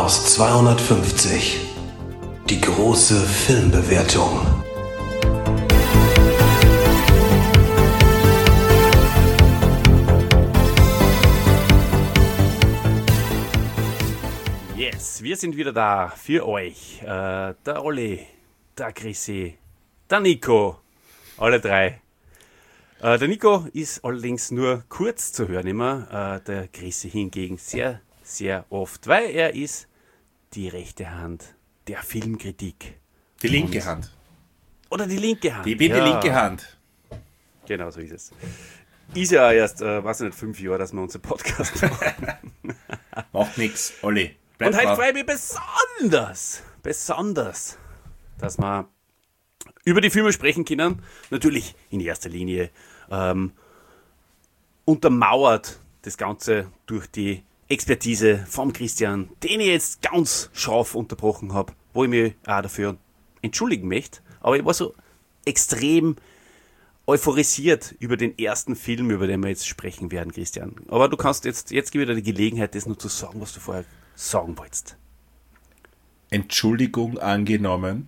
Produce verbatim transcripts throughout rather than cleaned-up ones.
aus zweihundertfünfzig. Die große Filmbewertung. Yes, wir sind wieder da für euch. Äh, der Olli, der Chrissy, der Nico, alle drei. Äh, der Nico ist allerdings nur kurz zu hören immer, äh, der Chrissy hingegen sehr, sehr oft, weil er ist die rechte Hand der Filmkritik. Die linke Und, Hand. Oder die linke Hand. Ich bin ja. die linke Hand. Genau, so ist es. Ist ja erst, äh, weiß ich nicht, fünf Jahre, dass wir unseren Podcast machen. Macht nichts, Olli. Bleib Und heute drauf. freue ich mich besonders, besonders, dass wir über die Filme sprechen können. Natürlich in erster Linie ähm, untermauert das Ganze durch die Expertise vom Christian, den ich jetzt ganz scharf unterbrochen habe, wo ich mich auch dafür entschuldigen möchte. Aber ich war so extrem euphorisiert über den ersten Film, über den wir jetzt sprechen werden, Christian. Aber du kannst jetzt, jetzt gebe ich dir die Gelegenheit, das nur zu sagen, was du vorher sagen wolltest. Entschuldigung angenommen.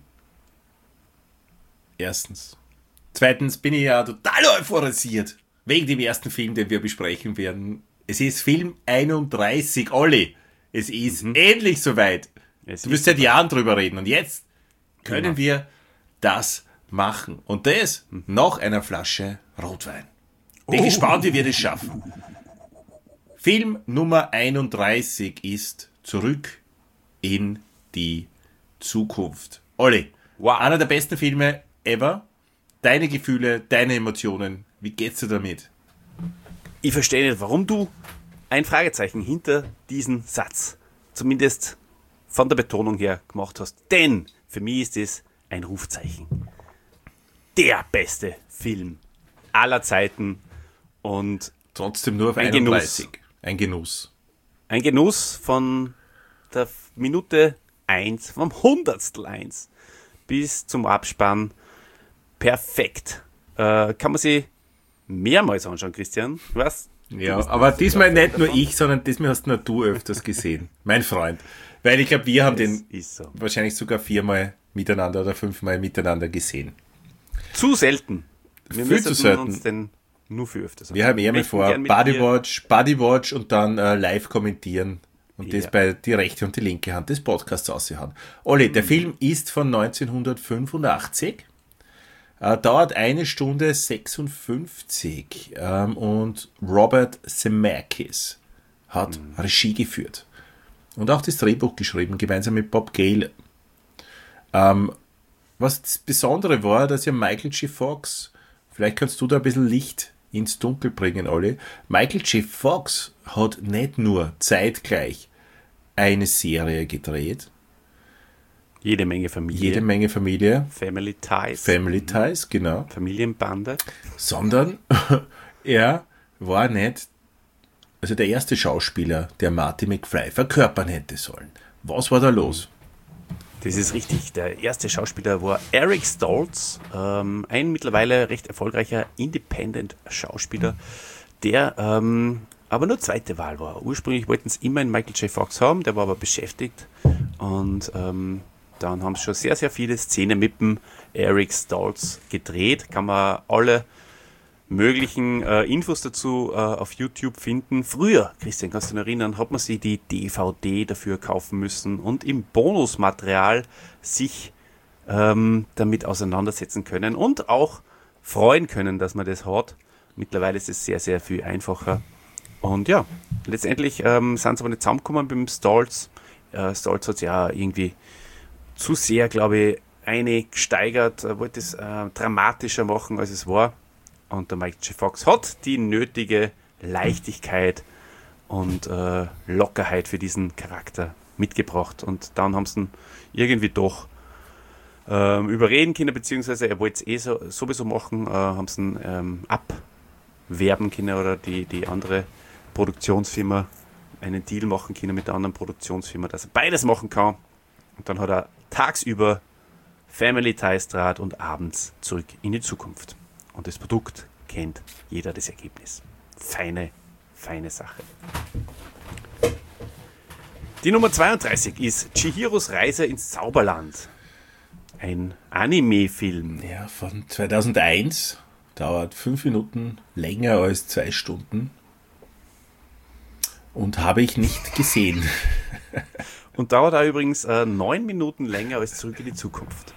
Erstens. Zweitens bin ich ja total euphorisiert wegen dem ersten Film, den wir besprechen werden. Es ist Film einunddreißig, Olli. Es ist mhm. endlich soweit. Es du wirst seit Jahren drüber reden und jetzt können genau. wir das machen. Und das mhm. nach einer Flasche Rotwein. Bin oh. gespannt, wie wir das schaffen. Film Nummer einunddreißig ist Zurück in die Zukunft. Olli, wow. einer der besten Filme ever. Deine Gefühle, deine Emotionen, wie geht's dir damit? Ich verstehe nicht, warum du ein Fragezeichen hinter diesen Satz, zumindest von der Betonung her, gemacht hast. Denn für mich ist es ein Rufzeichen. Der beste Film aller Zeiten und trotzdem nur auf ein einunddreißig. Genuss. Ein Genuss. Ein Genuss von der Minute eins, vom Hundertstel eins bis zum Abspann. Perfekt. Äh, kann man sich mehrmals anschauen, Christian. Was? Ja, aber diesmal nicht nur ich, sondern diesmal hast nur du öfters gesehen. Mein Freund. Weil ich glaube, wir haben das den so. wahrscheinlich sogar viermal miteinander oder fünfmal miteinander gesehen. Zu selten. Wir Viel zu selten. Uns den nur für öfters. Wir haben eher mal vor, Bodywatch, Bodywatch und dann äh, live kommentieren und ja. das bei die rechte und die linke Hand des Podcasts aushauen. Olli, der mhm. Film ist von neunzehnhundertfünfundachtzig. Uh, dauert eine Stunde sechsundfünfzig ähm, und Robert Zemeckis hat mhm. Regie geführt und auch das Drehbuch geschrieben, gemeinsam mit Bob Gale. Ähm, was das Besondere war, dass ja Michael J. Fox, vielleicht kannst du da ein bisschen Licht ins Dunkel bringen, Olli. Michael J. Fox hat nicht nur zeitgleich eine Serie gedreht, Jede Menge Familie. Jede Menge Familie. Family Ties. Family Ties, genau. Familienbande. Sondern er war nicht, also der erste Schauspieler, der Marty McFly verkörpern hätte sollen. Was war da los? Das ist richtig. Der erste Schauspieler war Eric Stoltz, ähm, ein mittlerweile recht erfolgreicher Independent-Schauspieler, der ähm, aber nur zweite Wahl war. Ursprünglich wollten sie immer einen Michael J. Fox haben, der war aber beschäftigt und ähm, dann haben sie schon sehr, sehr viele Szenen mit dem Eric Stoltz gedreht. Kann man alle möglichen äh, Infos dazu äh, auf YouTube finden. Früher, Christian, kannst du dich erinnern, hat man sich die D V D dafür kaufen müssen und im Bonusmaterial sich ähm, damit auseinandersetzen können und auch freuen können, dass man das hat. Mittlerweile ist es sehr, sehr viel einfacher. Und ja, letztendlich ähm, sind sie aber nicht zusammengekommen beim Stoltz. Äh, Stoltz hat sich ja irgendwie zu sehr, glaube ich, eine gesteigert, wollte es äh, dramatischer machen, als es war. Und der Michael J. Fox hat die nötige Leichtigkeit und äh, Lockerheit für diesen Charakter mitgebracht. Und dann haben sie ihn irgendwie doch ähm, überreden können, beziehungsweise er wollte es eh so, sowieso machen, äh, haben sie ihn ähm, abwerben können oder die, die andere Produktionsfirma einen Deal machen können mit der anderen Produktionsfirma, dass er beides machen kann. Und dann hat er tagsüber Family Ties draht und abends Zurück in die Zukunft. Und das Produkt kennt jeder, das Ergebnis. Feine, feine Sache. Die Nummer zweiunddreißig ist Chihiros Reise ins Zauberland. Ein Anime-Film. Ja, von zweitausendeins. Dauert fünf Minuten länger als zwei Stunden. Und habe ich nicht gesehen. Und dauert auch übrigens äh, neun Minuten länger als Zurück in die Zukunft.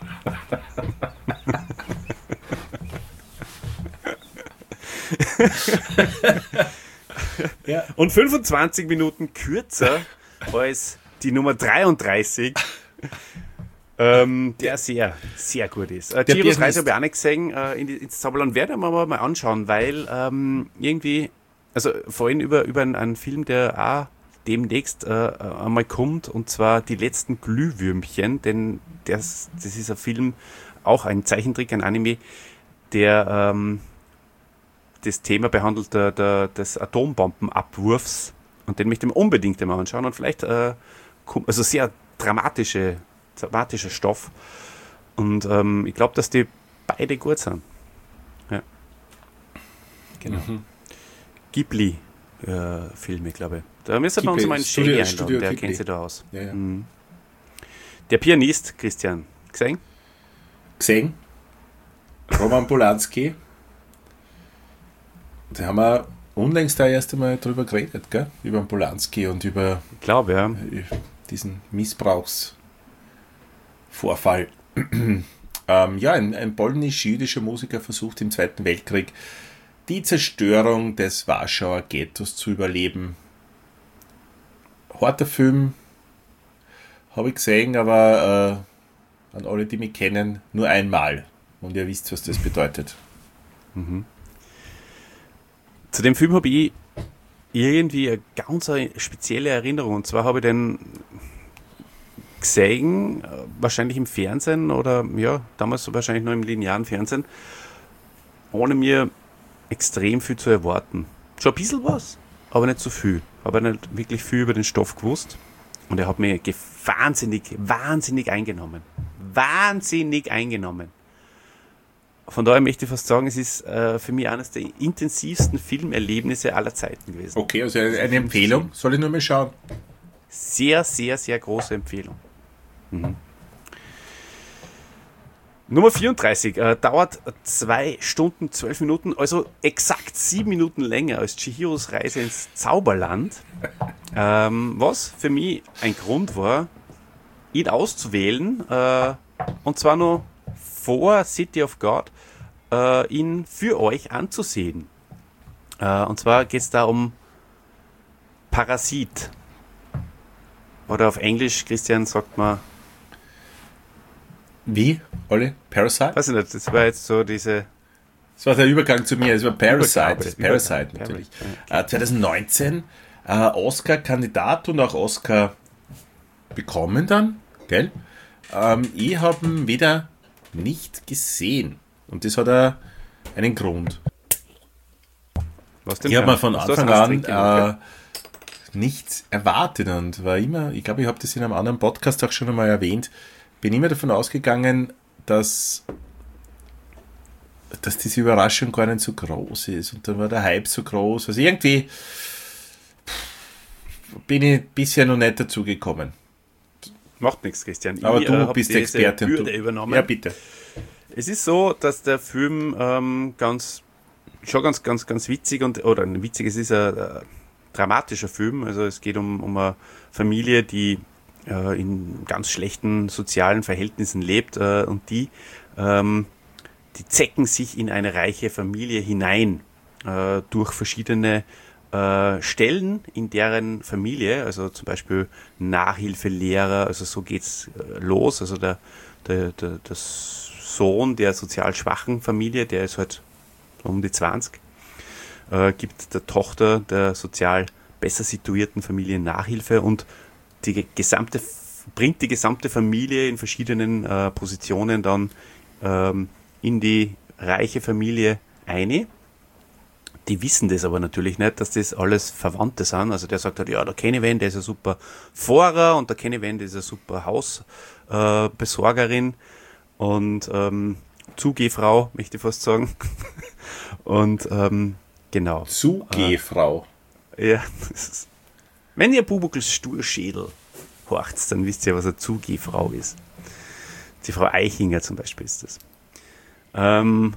Ja. Und fünfundzwanzig Minuten kürzer als die Nummer dreiunddreißig, ähm, der sehr, sehr gut ist. Äh, Chihiros Reise habe ich auch nicht gesehen. Äh, in die, ins Zauberland werde ich mir aber mal anschauen, weil ähm, irgendwie, also vorhin über, über einen, einen Film, der auch demnächst äh, einmal kommt, und zwar Die letzten Glühwürmchen, denn das, das ist ein Film, auch ein Zeichentrick, ein Anime, der ähm, das Thema behandelt der, der, des Atombombenabwurfs, und den möchte ich mir unbedingt einmal anschauen, und vielleicht, äh, also sehr dramatische, dramatischer Stoff, und ähm, ich glaube, dass die beide gut sind. Ja. Genau. Mhm. Ghibli-Filme, äh, glaube ich. Da müssen wir uns mal einen Shaggy einladen, der kennt sich da aus. Ja, ja. Mhm. Der Pianist, Christian, gesehen? Gesehen. Roman Polanski. Da haben wir unlängst da erst einmal drüber geredet, gell? Über Polanski und über ich glaube, ja. diesen Missbrauchsvorfall. ähm, ja, ein, ein polnisch-jüdischer Musiker versucht im Zweiten Weltkrieg die Zerstörung des Warschauer Ghettos zu überleben. Harter Film, habe ich gesehen, aber äh, an alle, die mich kennen, nur einmal. Und ihr wisst, was das bedeutet. Mhm. Zu dem Film habe ich irgendwie eine ganz spezielle Erinnerung. Und zwar habe ich den gesehen, wahrscheinlich im Fernsehen oder ja, damals wahrscheinlich noch im linearen Fernsehen, ohne mir extrem viel zu erwarten. Schon ein bisschen was, aber nicht so viel. Habe nicht wirklich viel über den Stoff gewusst. Und er hat mich wahnsinnig, wahnsinnig eingenommen. Wahnsinnig eingenommen. Von daher möchte ich fast sagen, es ist äh, für mich eines der intensivsten Filmerlebnisse aller Zeiten gewesen. Okay, also eine Empfehlung. Soll ich nur mal schauen? Sehr, sehr, sehr große Empfehlung. Mhm. Nummer vierunddreißig äh, dauert zwei Stunden, zwölf Minuten, also exakt sieben Minuten länger als Chihiros Reise ins Zauberland. Ähm, was für mich ein Grund war, ihn auszuwählen, äh, und zwar noch vor City of God, äh, ihn für euch anzusehen. Äh, und zwar geht es da um Parasit. Oder auf Englisch, Christian, sagt man. Wie, Olli? Parasite? Weiß ich nicht, das war jetzt so diese. Das war der Übergang zu mir, es war Parasite. Übergabe, Das Parasite Übergabe, natürlich. ja. Äh, zwanzig neunzehn äh, Oscar-Kandidat und auch Oscar bekommen dann, gell? Ähm, ich habe ihn wieder nicht gesehen. Und das hat äh, einen Grund. Was denn Ich habe mir von Was Anfang an an äh, nichts erwartet und war immer, ich glaube, ich habe das in einem anderen Podcast auch schon einmal erwähnt, bin immer davon ausgegangen, dass, dass diese Überraschung gar nicht so groß ist. Und dann war der Hype so groß. Also irgendwie bin ich bisher noch nicht dazu gekommen. Macht nichts, Christian. Aber ich, du äh, bist diese Experte. Bürde übernommen. Ja, bitte. Es ist so, dass der Film ähm, ganz, schon ganz, ganz, ganz witzig und, oder ein witzig, es ist ein, ein dramatischer Film. Also es geht um, um eine Familie, die äh, in ganz schlechten sozialen Verhältnissen lebt äh, und die, ähm, die zecken sich in eine reiche Familie hinein äh, durch verschiedene äh, Stellen in deren Familie, also zum Beispiel Nachhilfelehrer, also so geht's äh, los. Also der, der, der, der Sohn der sozial schwachen Familie, der ist halt um die zwanzig, äh, gibt der Tochter der sozial besser situierten Familie Nachhilfe und die gesamte, bringt die gesamte Familie in verschiedenen äh, Positionen dann ähm, in die reiche Familie ein. Die wissen das aber natürlich nicht, dass das alles Verwandte sind. Also der sagt halt, ja, der kenne ich wen, der ist ein super Fahrer und der kenne ich wen, der ist eine super Hausbesorgerin äh, und ähm, Zugehfrau, möchte ich fast sagen. und ähm, genau. Zugehfrau. Äh, ja, das ist, wenn ihr Bubuckels Sturschädel horcht's, dann wisst ihr, was eine Zugehfrau ist. Die Frau Eichinger zum Beispiel ist das. Ähm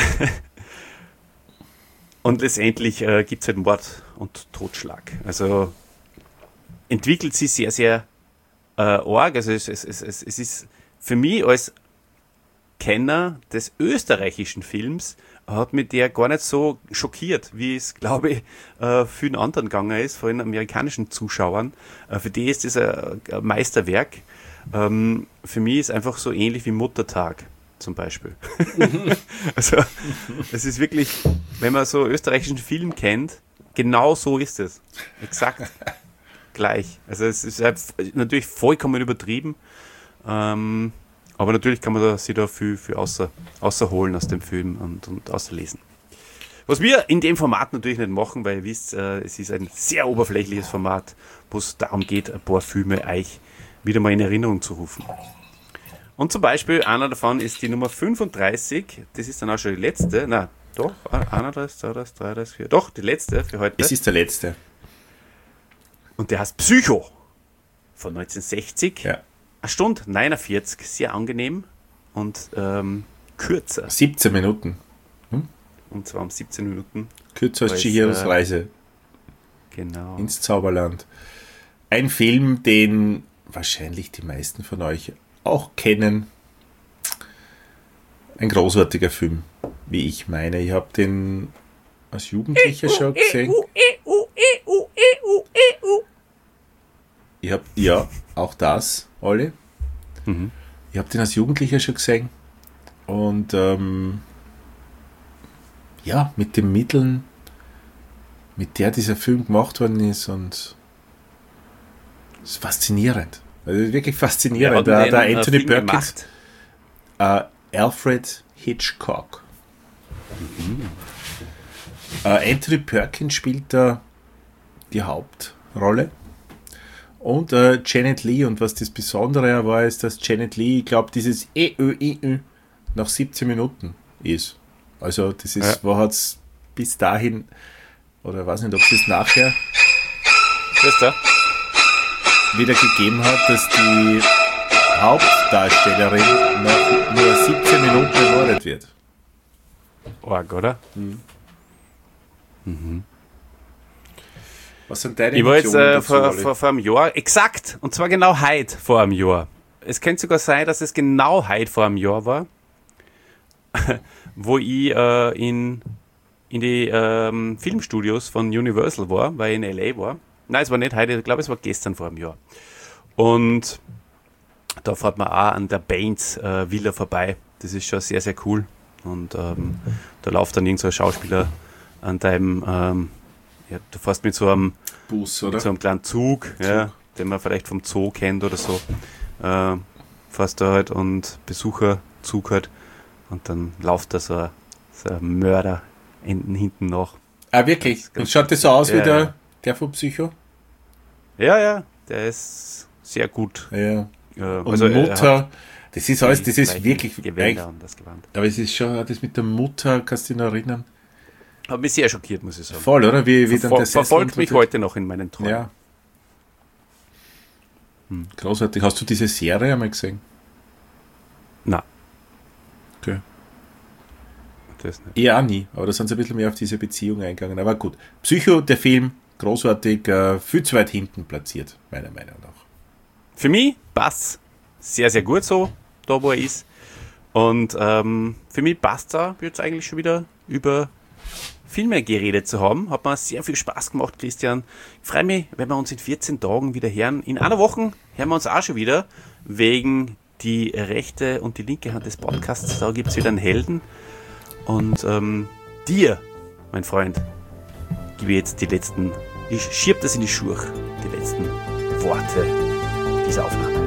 und letztendlich äh, gibt es halt Mord und Totschlag. Also entwickelt sich sehr, sehr äh, arg. Also es, es, es, es ist für mich als Kenner des österreichischen Films hat mich der gar nicht so schockiert, wie es, glaube ich, äh, vielen anderen gegangen ist, vor allem amerikanischen Zuschauern. Äh, für die ist das ein, ein Meisterwerk. Ähm, für mich ist einfach so ähnlich wie Muttertag zum Beispiel. Also es ist wirklich, wenn man so österreichischen Film kennt, genau so ist es. Exakt gleich. Also es ist halt natürlich vollkommen übertrieben. Ähm, Aber natürlich kann man da, sich da viel, viel außer, außerholen aus dem Film und, und außerlesen. Was wir in dem Format natürlich nicht machen, weil ihr wisst, äh, es ist ein sehr oberflächliches Format, wo es darum geht, ein paar Filme euch wieder mal in Erinnerung zu rufen. Und zum Beispiel, einer davon ist die Nummer fünfunddreißig, das ist dann auch schon die letzte, na doch, einunddreißig, zweiunddreißig, dreiunddreißig, vier, doch, die letzte für heute. Es ist der letzte. Und der heißt Psycho von neunzehnhundertsechzig. Ja. Eine Stunde neunundvierzig, sehr angenehm und ähm, kürzer. siebzehn Minuten. Hm? Und zwar um siebzehn Minuten. Kürzer als Chihiros äh, Reise. Genau. Ins Zauberland. Ein Film, den wahrscheinlich die meisten von euch auch kennen. Ein großartiger Film, wie ich meine. Ich habe den als Jugendlicher schon gesehen. Ich habe, ja, auch das, Olli. Mhm. Ich habe den als Jugendlicher schon gesehen. Und ähm, ja, mit den Mitteln, mit der dieser Film gemacht worden ist, und es ist faszinierend. Also wirklich faszinierend. Ja, der, der Anthony Perkins. Äh, Alfred Hitchcock. Mhm. Äh, Anthony Perkins spielt da die Hauptrolle. Und äh, Janet Leigh, und was das Besondere war, ist, dass Janet Leigh, ich glaube, dieses E, Ö, I, Ö nach siebzehn Minuten ist. Also das ist, ja. Wo hat es bis dahin, oder ich weiß nicht, ob es das nachher da? wieder gegeben hat, dass die Hauptdarstellerin nach nur siebzehn Minuten ermordet wird. Org, oder? Mhm. Mhm. Was sind deine Ich war jetzt äh, vor, vor, vor einem Jahr, exakt, und zwar genau heute vor einem Jahr. Es könnte sogar sein, dass es genau heute vor einem Jahr war, wo ich äh, in, in die ähm, Filmstudios von Universal war, weil ich in L A war. Nein, es war nicht heute, ich glaube, es war gestern vor einem Jahr. Und da fährt man auch an der Baines äh, Villa vorbei. Das ist schon sehr, sehr cool. Und ähm, da läuft dann irgend so ein Schauspieler an deinem... Ähm, ja, du fährst mit so einem Bus, oder? Mit so einem kleinen Zug, Zug. Ja, den man vielleicht vom Zoo kennt oder so. Äh, fährst da halt und Besucherzug halt. Und dann läuft da so ein, so ein Mörder hinten, hinten nach. Ah, wirklich? Und schaut das so aus ja, wie der, der von Psycho? Ja, ja, der ist sehr gut. Ja. Äh, und also, Mutter, das ist alles, das ist wirklich. Gewänder und das Gewand. Aber es ist schon, das mit der Mutter, kannst du dich noch erinnern? Hat mich sehr schockiert, muss ich sagen. Voll, oder? Wie, wie Verfol- dann der verfolgt mich heute noch in meinen Träumen. Ja. Hm. Großartig. Hast du diese Serie einmal gesehen? Nein. Okay. Das nicht. Ja, nie. Aber da sind sie ein bisschen mehr auf diese Beziehung eingegangen. Aber gut. Psycho, der Film, großartig, äh, viel zu weit hinten platziert, meiner Meinung nach. Für mich passt sehr, sehr gut so, da wo er ist. Und ähm, für mich passt es auch jetzt eigentlich schon wieder über Filme geredet zu haben. Hat mir sehr viel Spaß gemacht, Christian. Ich freue mich, wenn wir uns in vierzehn Tagen wieder hören. In einer Woche hören wir uns auch schon wieder, wegen die rechte und die linke Hand des Podcasts. Da gibt es wieder einen Helden. Und ähm, dir, mein Freund, gebe ich jetzt die letzten, ich schieb das in die Schuhe, die letzten Worte dieser Aufnahme.